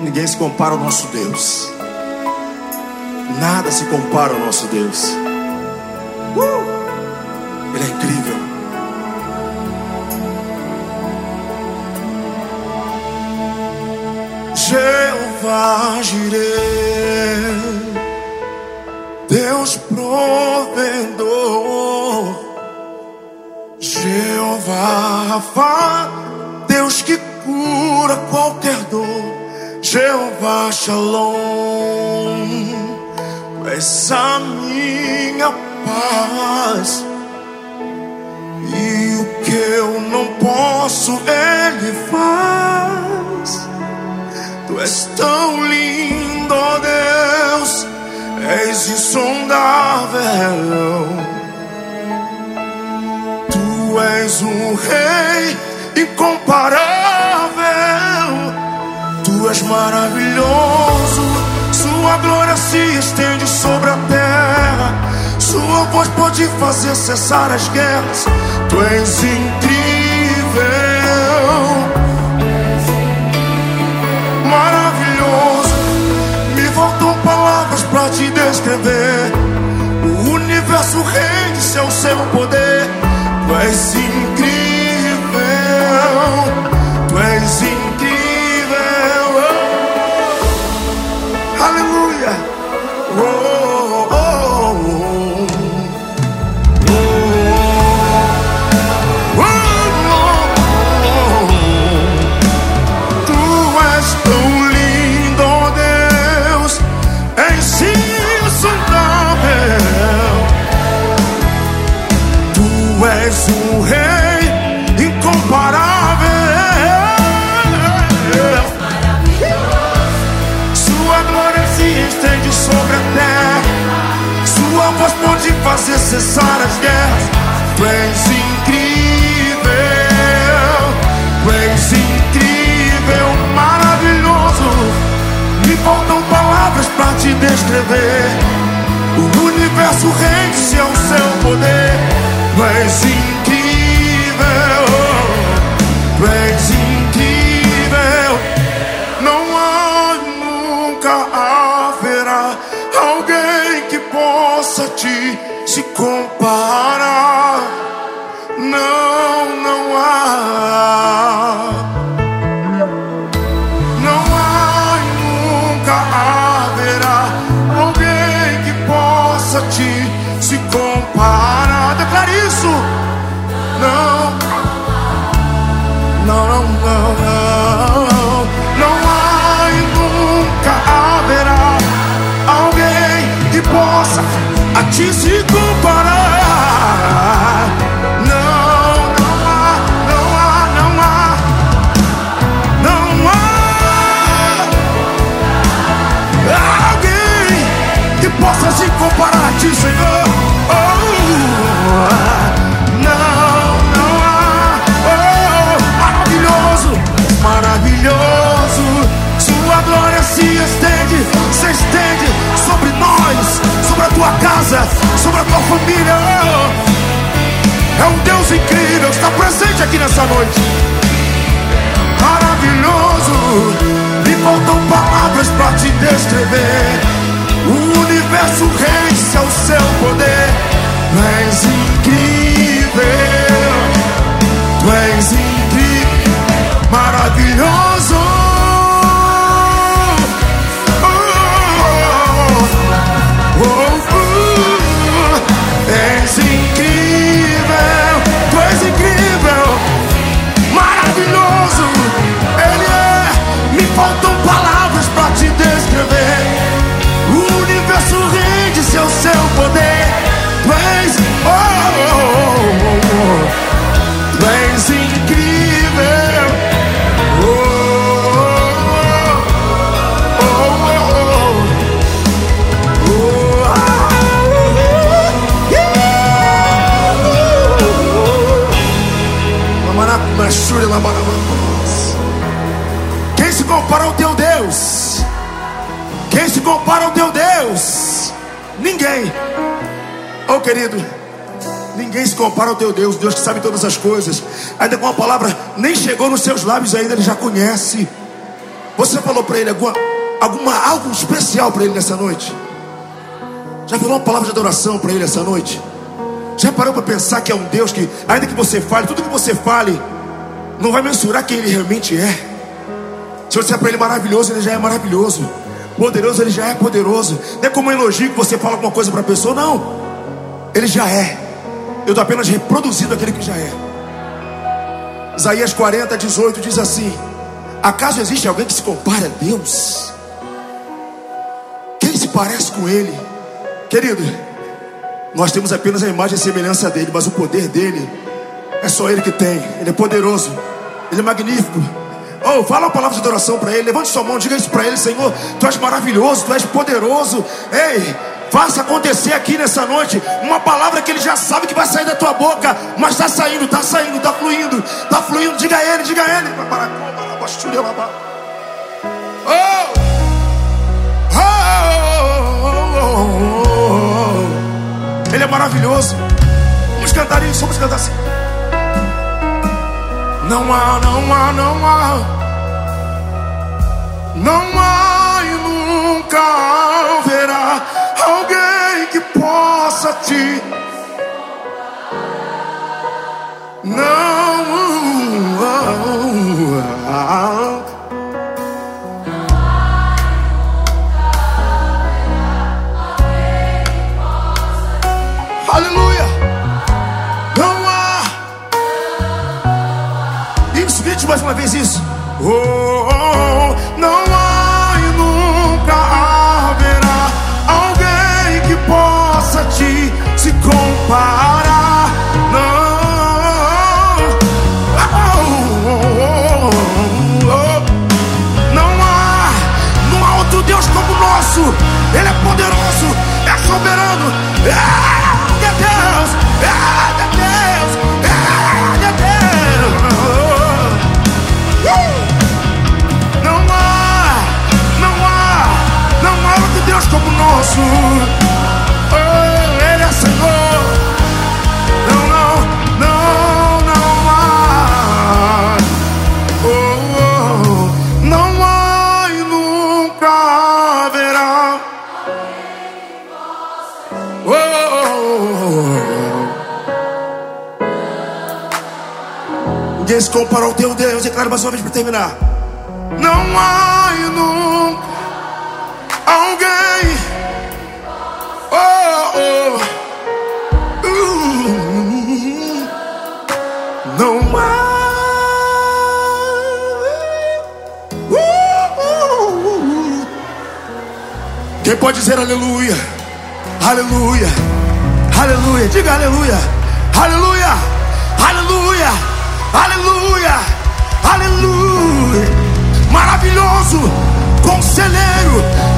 Ninguém se compara ao nosso Deus. Nada se compara ao nosso Deus. Ele é incrível. Jeová Jireh, Deus provedor. Jeová Rafa, Deus que cura qualquer dor. Jeová Shalom, tu és a minha paz. E o que eu não posso, Ele faz. Tu és tão lindo, ó Deus, és insondável. Tu és um rei incomparável. Tu és maravilhoso, sua glória se estende sobre a terra. Sua voz pode fazer cessar as guerras. Tu és incrível, maravilhoso. Me faltam palavras para te descrever. O universo rende-se ao seu poder. Tu és incrível, tu és incrível. Aleluia. Oh, oh, oh, oh. Tu és tão lindo, oh Deus, és insondável. Tu és um rei incomparável. Sua glória se estende sobre a terra. Sua voz pode fazer cessar as guerras. Tu és incrível, tu és incrível, maravilhoso. Me faltam palavras para te descrever. O universo rende-se ao seu poder. Tu és incrível, tu és incrível. Não há, nunca haverá alguém que possa te se comparar. Não, não há. Não há, nunca haverá alguém que possa te se comparar. Declare isso. Não, não, não, não, não. Não há e nunca haverá alguém que possa a ti se comparar. Não, não há, não há, não há, não há alguém que possa se comparar a ti, Senhor. Oh, não, não há. Oh, maravilhoso, maravilhoso. Sua glória se estende sobre nós, sobre a tua casa, sobre a tua família. É um Deus incrível, está presente aqui nessa noite. Maravilhoso, me faltam palavras para te descrever. O universo rende-se ao seu poder. Tu és incrível, tu és incrível, maravilhoso. És incrível, tu és incrível, maravilhoso. Ele é, me faltam palavras para te descrever. O universo rende-se ao seu poder. Tu és, oh, oh, oh, oh. Tu és incrível. Oh, oh, oh, oh, oh. Quem se compara ao teu Deus? Quem se compara ao teu Deus? Ninguém. Oh, querido, ninguém se compara ao teu Deus. Deus que sabe todas as coisas. Ainda com a palavra nem chegou nos seus lábios ainda, Ele já conhece. Você falou para ele algo especial para ele nessa noite? Já falou uma palavra de adoração para ele essa noite? Já parou para pensar que é um Deus que, ainda que você fale, tudo que você fale não vai mensurar quem ele realmente é? Se você disser para ele maravilhoso, ele já é maravilhoso. Poderoso, ele já é poderoso. Não é como um elogio que você fala alguma coisa para a pessoa, não. Ele já é. Eu estou apenas reproduzindo aquele que já é. Isaías 40, 18 diz assim: acaso existe alguém que se compare a Deus? Quem se parece com Ele? Querido, nós temos apenas a imagem e semelhança dele, mas o poder dele é só Ele que tem. Ele é poderoso, Ele é magnífico. Oh, fala uma palavra de adoração para Ele. Levante sua mão, diga isso para Ele: Senhor, Tu és maravilhoso, Tu és poderoso. Ei, faça acontecer aqui nessa noite uma palavra que Ele já sabe que vai sair da tua boca, mas está saindo, está fluindo, está fluindo. Diga a Ele, diga a Ele. Ele é maravilhoso. Vamos cantar isso, vamos cantar assim. Não há e nunca haverá alguém que possa te. Aleluia. Não há. Isso, grite mais uma vez isso. Não há e nunca haverá alguém que possa te se comparar. Não há outro Deus como o nosso. Ele é poderoso, é soberano. De Deus, de Deus, de Deus. Não há outro Deus como o nosso. Ele é Senhor. Não há. Não há e nunca haverá. Ninguém se compara ao teu Deus. Declara mais uma vez para terminar. Não há e nunca alguém. Não há. Quem pode dizer aleluia? Aleluia. Aleluia. Diga aleluia. Aleluia. Aleluia. Aleluia. Aleluia. Maravilhoso, conselheiro,